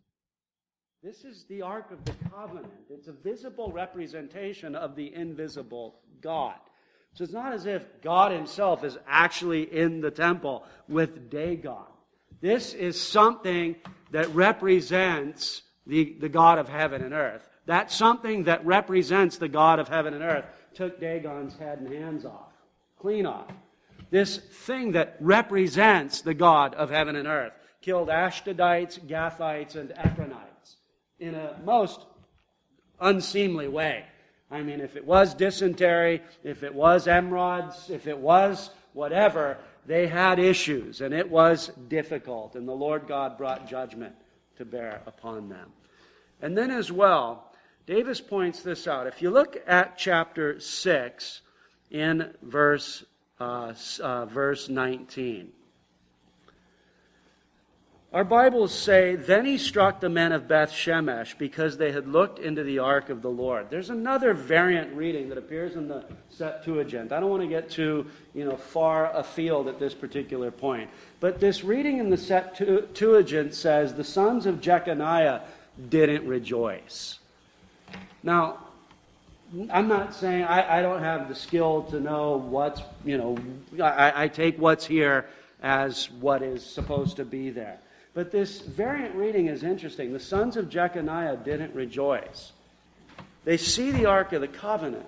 A: This is the Ark of the Covenant. It's a visible representation of the invisible God. So it's not as if God himself is actually in the temple with Dagon. This is something that represents the, the God of heaven and earth. That something that represents the God of heaven and earth took Dagon's head and hands off, clean off. This thing that represents the God of heaven and earth killed Ashdodites, Gathites, and Ekronites in a most unseemly way. I mean, if it was dysentery, if it was emerods, if it was whatever, they had issues, and it was difficult, and the Lord God brought judgment to bear upon them. And then as well, Davis points this out. If you look at chapter six in verse, uh, uh, verse nineteen, our Bibles say, "Then he struck the men of Beth Shemesh because they had looked into the ark of the Lord." There's another variant reading that appears in the Septuagint. I don't want to get too, you know, far afield at this particular point. But this reading in the Septuagint says, "The sons of Jeconiah didn't rejoice." Now, I'm not saying, I, I don't have the skill to know what's, you know, I, I take what's here as what is supposed to be there. But this variant reading is interesting. The sons of Jeconiah didn't rejoice. They see the Ark of the Covenant,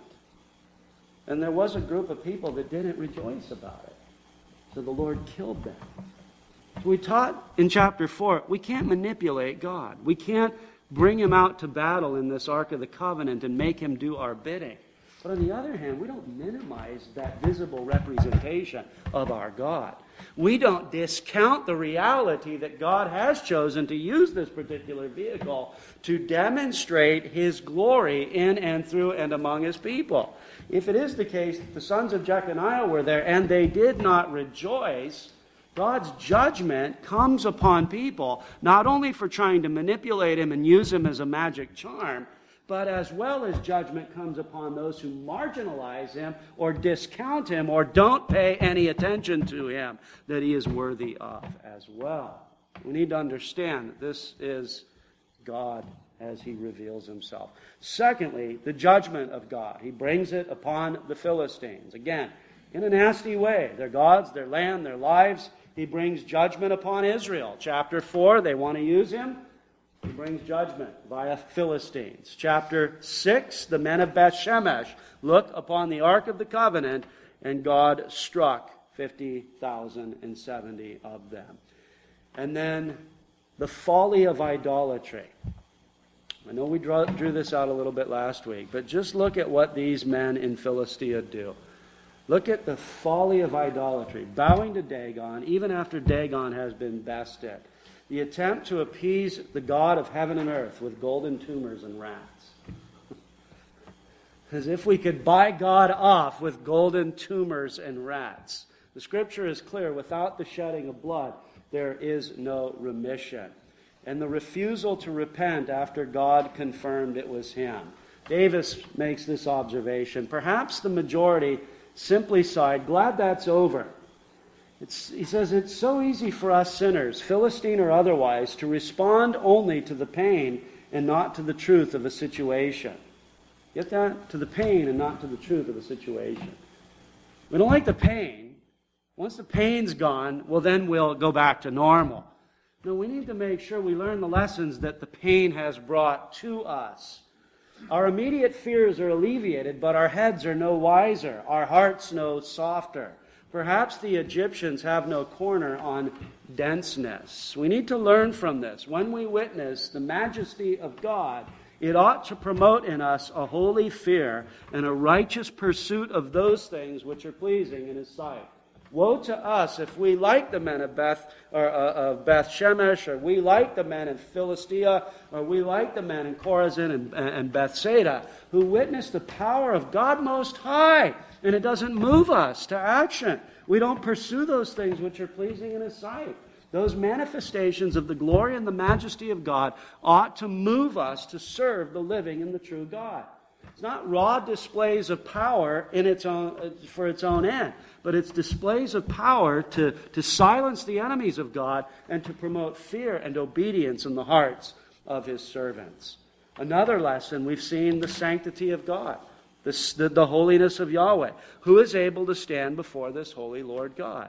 A: and there was a group of people that didn't rejoice about it. So the Lord killed them. So we taught in chapter four, we can't manipulate God. We can't bring him out to battle in this Ark of the Covenant and make him do our bidding. But on the other hand, we don't minimize that visible representation of our God. We don't discount the reality that God has chosen to use this particular vehicle to demonstrate his glory in and through and among his people. If it is the case that the sons of Jeconiah were there and they did not rejoice, God's judgment comes upon people, not only for trying to manipulate him and use him as a magic charm, but as well as judgment comes upon those who marginalize him or discount him or don't pay any attention to him that he is worthy of as well. We need to understand that this is God as he reveals himself. Secondly, the judgment of God. He brings it upon the Philistines. Again, in a nasty way. Their gods, their land, their lives. He brings judgment upon Israel. Chapter four, they want to use him. He brings judgment via Philistines. Chapter six, the men of Beth Shemesh look upon the Ark of the Covenant, and God struck fifty thousand seventy of them. And then the folly of idolatry. I know we drew, drew this out a little bit last week, but just look at what these men in Philistia do. Look at the folly of idolatry, bowing to Dagon, even after Dagon has been bested. The attempt to appease the God of heaven and earth with golden tumors and rats. As if we could buy God off with golden tumors and rats. The scripture is clear, without the shedding of blood, there is no remission. And the refusal to repent after God confirmed it was him. Davis makes this observation. Perhaps the majority simply sighed, glad that's over. It's, he says, it's so easy for us sinners, Philistine or otherwise, to respond only to the pain and not to the truth of a situation. Get that? To the pain and not to the truth of a situation. We don't like the pain. Once the pain's gone, well, then we'll go back to normal. No, we need to make sure we learn the lessons that the pain has brought to us. Our immediate fears are alleviated, but our heads are no wiser, our hearts no softer. Perhaps the Egyptians have no corner on denseness. We need to learn from this. When we witness the majesty of God, it ought to promote in us a holy fear and a righteous pursuit of those things which are pleasing in his sight. Woe to us if we, like the men of Beth or uh, of Beth Shemesh, or we, like the men in Philistia, or we, like the men in Chorazin and, and Bethsaida, who witness the power of God Most High, and it doesn't move us to action. We don't pursue those things which are pleasing in his sight. Those manifestations of the glory and the majesty of God ought to move us to serve the living and the true God. It's not raw displays of power in its own, for its own end, but it's displays of power to, to silence the enemies of God and to promote fear and obedience in the hearts of his servants. Another lesson, we've seen the sanctity of God. the, the, the holiness of Yahweh. Who is able to stand before this holy Lord God?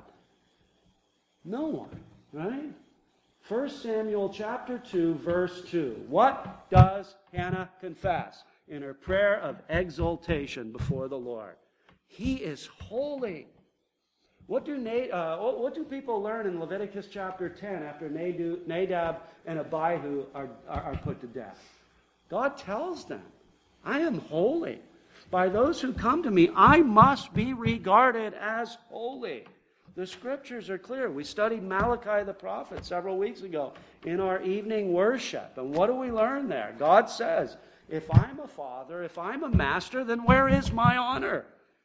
A: No one, right? First Samuel chapter two, verse two. What does Hannah confess in her prayer of exaltation before the Lord? He is holy. What do, uh, what do people learn in Leviticus chapter ten after Nadab and Abihu are, are, are put to death? God tells them, I am holy. By those who come to me, I must be regarded as holy. The Scriptures are clear. We studied Malachi the prophet several weeks ago in our evening worship. And what do we learn there? God says, if I'm a father, if I'm a master, then where is my honor?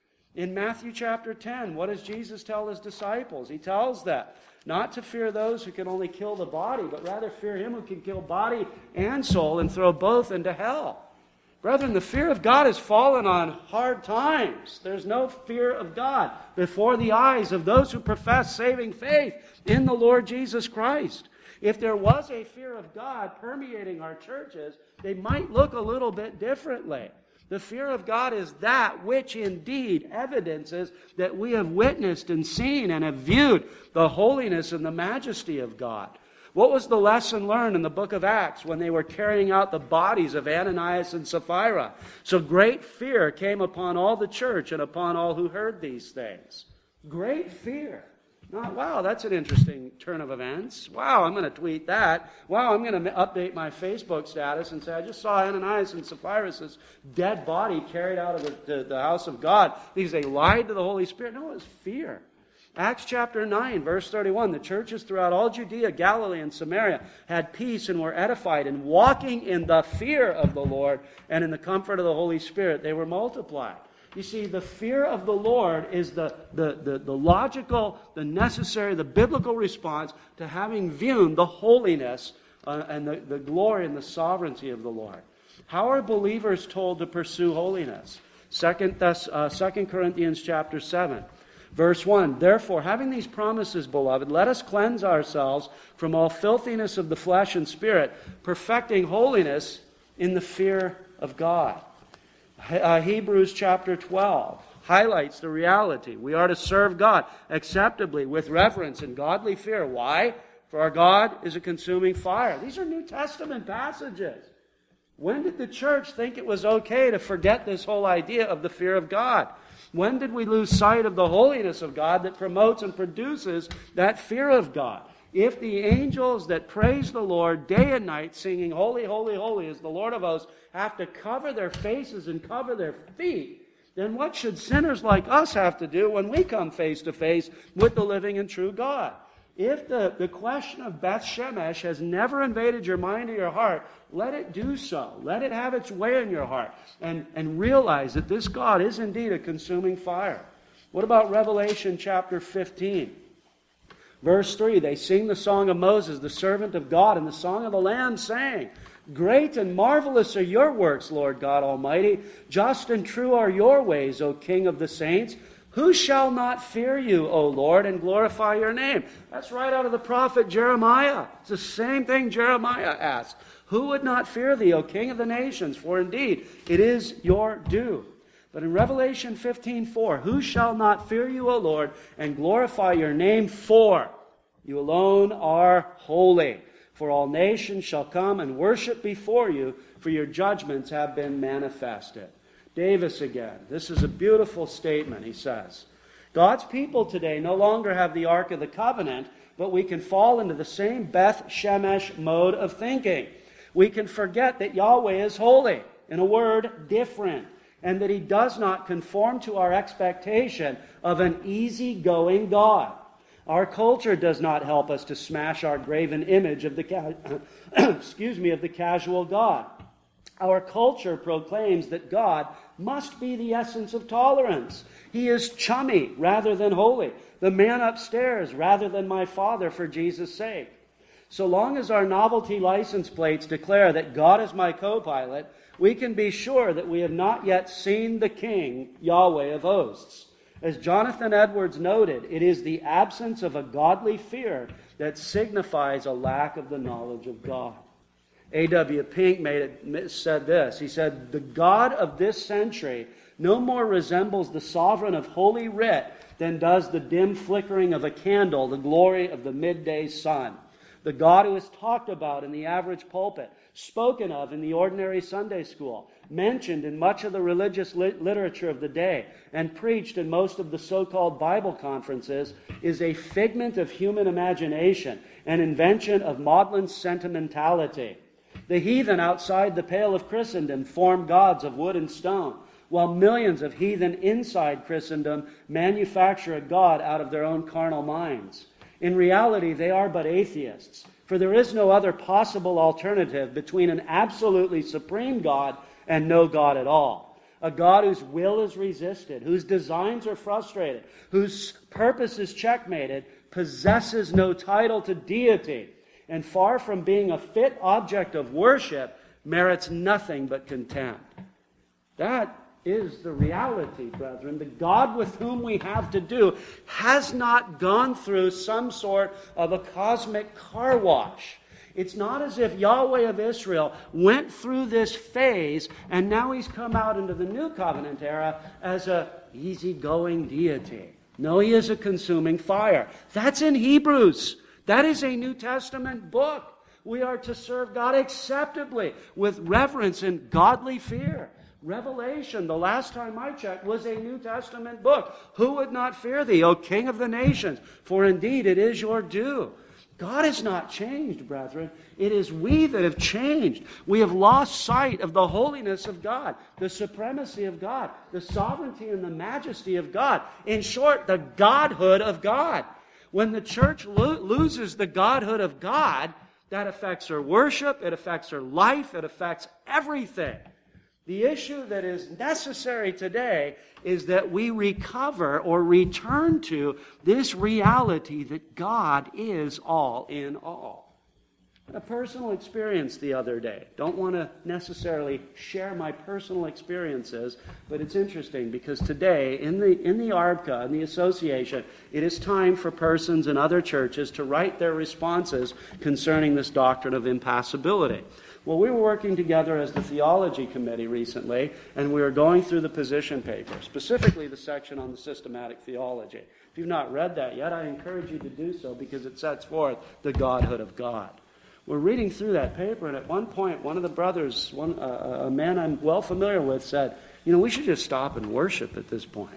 A: In Matthew chapter ten, what does Jesus tell his disciples? He tells them not to fear those who can only kill the body, but rather fear him who can kill body and soul and throw both into hell. Brethren, the fear of God has fallen on hard times. There's no fear of God before the eyes of those who profess saving faith in the Lord Jesus Christ. If there was a fear of God permeating our churches, they might look a little bit differently. The fear of God is that which indeed evidences that we have witnessed and seen and have viewed the holiness and the majesty of God. What was the lesson learned in the book of Acts when they were carrying out the bodies of Ananias and Sapphira? So great fear came upon all the church and upon all who heard these things. Great fear. Not, wow, that's an interesting turn of events. Wow, I'm going to tweet that. Wow, I'm going to update my Facebook status and say, I just saw Ananias and Sapphira's dead body carried out of the, the, the house of God because they lied to the Holy Spirit. No, it was fear. Acts chapter nine, verse thirty-one, the churches throughout all Judea, Galilee, and Samaria had peace and were edified, and walking in the fear of the Lord and in the comfort of the Holy Spirit, they were multiplied. You see, the fear of the Lord is the, the, the, the logical, the necessary, the biblical response to having viewed the holiness uh, and the, the glory and the sovereignty of the Lord. How are believers told to pursue holiness? Second, Thess, uh, Second Corinthians chapter seven, verse one. Therefore, having these promises, beloved, let us cleanse ourselves from all filthiness of the flesh and spirit, perfecting holiness in the fear of God. Uh, Hebrews chapter twelve highlights the reality. We are to serve God acceptably with reverence and godly fear. Why? For our God is a consuming fire. These are New Testament passages. When did the church think it was okay to forget this whole idea of the fear of God? When did we lose sight of the holiness of God that promotes and produces that fear of God? If the angels that praise the Lord day and night, singing, Holy, holy, holy is the Lord of hosts, have to cover their faces and cover their feet, then what should sinners like us have to do when we come face to face with the living and true God? If the, the question of Beth Shemesh has never invaded your mind or your heart, let it do so. Let it have its way in your heart. And, and realize that this God is indeed a consuming fire. What about Revelation chapter fifteen? Verse three, they sing the song of Moses, the servant of God, and the song of the Lamb, saying, Great and marvelous are your works, Lord God Almighty. Just and true are your ways, O King of the saints. Who shall not fear you, O Lord, and glorify your name? That's right out of the prophet Jeremiah. It's the same thing Jeremiah asked. Who would not fear thee, O King of the nations? For indeed, it is your due. But in Revelation fifteen four, who shall not fear you, O Lord, and glorify your name? For you alone are holy. For all nations shall come and worship before you, for your judgments have been manifested. Davis again. This is a beautiful statement, he says. God's people today no longer have the Ark of the Covenant, but we can fall into the same Beth Shemesh mode of thinking. We can forget that Yahweh is holy, in a word, different, and that He does not conform to our expectation of an easygoing God. Our culture does not help us to smash our graven image of the ca- excuse me of the casual God. Our culture proclaims that God must be the essence of tolerance. He is chummy rather than holy, the man upstairs rather than my Father for Jesus' sake. So long as our novelty license plates declare that God is my co-pilot, we can be sure that we have not yet seen the King, Yahweh of hosts. As Jonathan Edwards noted, it is the absence of a godly fear that signifies a lack of the knowledge of God. A W Pink made it, said this. He said, the God of this century no more resembles the sovereign of Holy Writ than does the dim flickering of a candle the glory of the midday sun. The God who is talked about in the average pulpit, spoken of in the ordinary Sunday school, mentioned in much of the religious lit- literature of the day, and preached in most of the so-called Bible conferences, is a figment of human imagination, an invention of maudlin sentimentality. The heathen outside the pale of Christendom form gods of wood and stone, while millions of heathen inside Christendom manufacture a god out of their own carnal minds. In reality, they are but atheists, for there is no other possible alternative between an absolutely supreme God and no God at all. A God whose will is resisted, whose designs are frustrated, whose purpose is checkmated, possesses no title to deity, and far from being a fit object of worship, merits nothing but contempt. That is the reality, brethren. The God with whom we have to do has not gone through some sort of a cosmic car wash. It's not as if Yahweh of Israel went through this phase and now he's come out into the New Covenant era as a easygoing deity. No, he is a consuming fire. That's in Hebrews. That is a New Testament book. We are to serve God acceptably with reverence and godly fear. Revelation, the last time I checked, was a New Testament book. Who would not fear thee, O King of the nations? For indeed it is your due. God has not changed, brethren. It is we that have changed. We have lost sight of the holiness of God, the supremacy of God, the sovereignty and the majesty of God. In short, the godhood of God. When the church lo- loses the godhood of God, that affects her worship, it affects her life, it affects everything. The issue that is necessary today is that we recover or return to this reality that God is all in all. A personal experience the other day. Don't want to necessarily share my personal experiences, but it's interesting because today in the in the A R B C A, in the association, it is time for persons in other churches to write their responses concerning this doctrine of impassibility. Well, we were working together as the theology committee recently, and we were going through the position paper, specifically the section on the systematic theology. If you've not read that yet, I encourage you to do so because it sets forth the godhood of God. We're reading through that paper, and at one point, one of the brothers, one uh, a man I'm well familiar with, said, you know, we should just stop and worship at this point.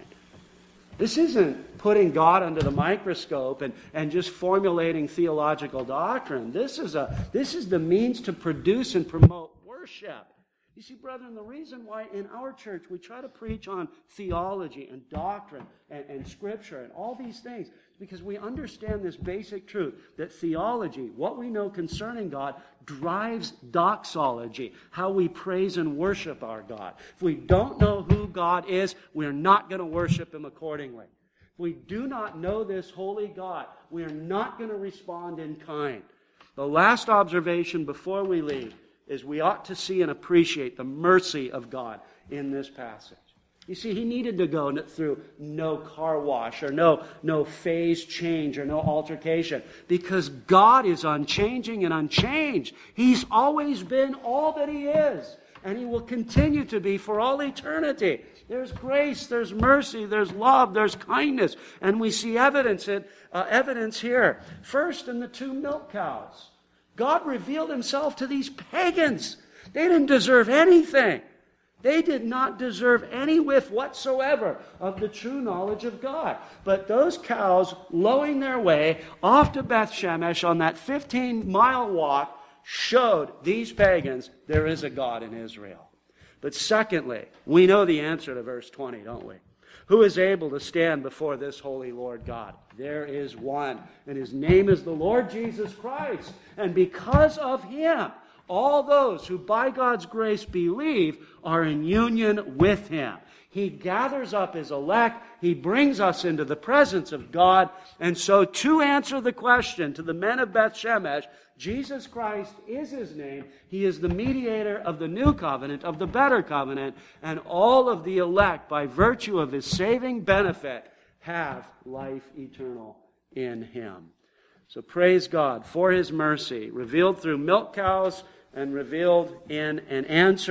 A: This isn't putting God under the microscope and, and just formulating theological doctrine. This is a this is the means to produce and promote worship. You see, brethren, the reason why in our church we try to preach on theology and doctrine and, and Scripture and all these things is because we understand this basic truth that theology, what we know concerning God, drives doxology, how we praise and worship our God. If we don't know who God is, we're not going to worship Him accordingly. If we do not know this holy God, we are not going to respond in kind. The last observation before we leave is we ought to see and appreciate the mercy of God in this passage. You see, he needed to go through no car wash or no, no phase change or no altercation because God is unchanging and unchanged. He's always been all that He is, and He will continue to be for all eternity. There's grace, there's mercy, there's love, there's kindness, and we see evidence, in, uh, evidence here. First, in the two milk cows. God revealed Himself to these pagans. They didn't deserve anything. They did not deserve any whiff whatsoever of the true knowledge of God. But those cows, lowing their way off to Beth Shemesh on that fifteen-mile walk, showed these pagans there is a God in Israel. But secondly, we know the answer to verse twenty, don't we? Who is able to stand before this holy Lord God? There is one, and His name is the Lord Jesus Christ. And because of Him, all those who by God's grace believe are in union with Him. He gathers up His elect. He brings us into the presence of God. And so to answer the question to the men of Beth Shemesh, Jesus Christ is His name. He is the mediator of the new covenant, of the better covenant. And all of the elect, by virtue of His saving benefit, have life eternal in Him. So praise God for His mercy, revealed through milk cows and revealed in an answer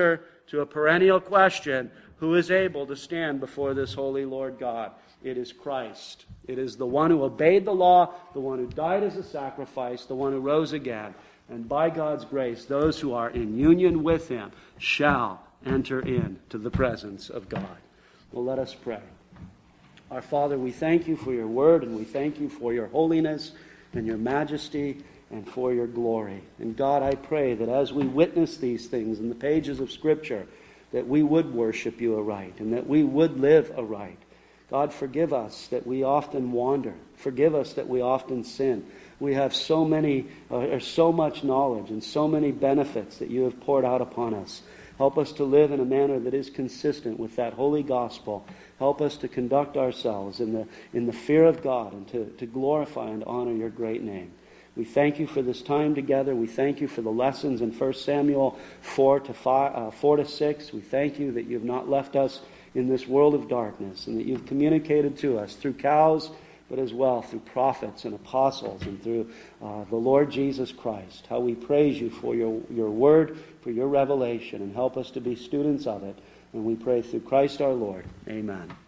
A: to a perennial question, who is able to stand before this holy Lord God? It is Christ. It is the one who obeyed the law, the one who died as a sacrifice, the one who rose again. And by God's grace, those who are in union with him shall enter into the presence of God. Well, let us pray. Our Father, we thank you for your word, and we thank you for your holiness and your majesty and for your glory. And God, I pray that as we witness these things in the pages of Scripture, that we would worship you aright and that we would live aright. God, forgive us that we often wander. Forgive us that we often sin. We have so many, uh, or so much knowledge and so many benefits that you have poured out upon us. Help us to live in a manner that is consistent with that holy gospel. Help us to conduct ourselves in the in the fear of God and to, to glorify and honor your great name. We thank you for this time together. We thank you for the lessons in First Samuel four to five, uh, four to six. We thank you that you have not left us in this world of darkness and that you've communicated to us through cows, but as well through prophets and apostles and through uh, the Lord Jesus Christ. How we praise you for your, your word, for your revelation, and help us to be students of it. And we pray through Christ our Lord. Amen.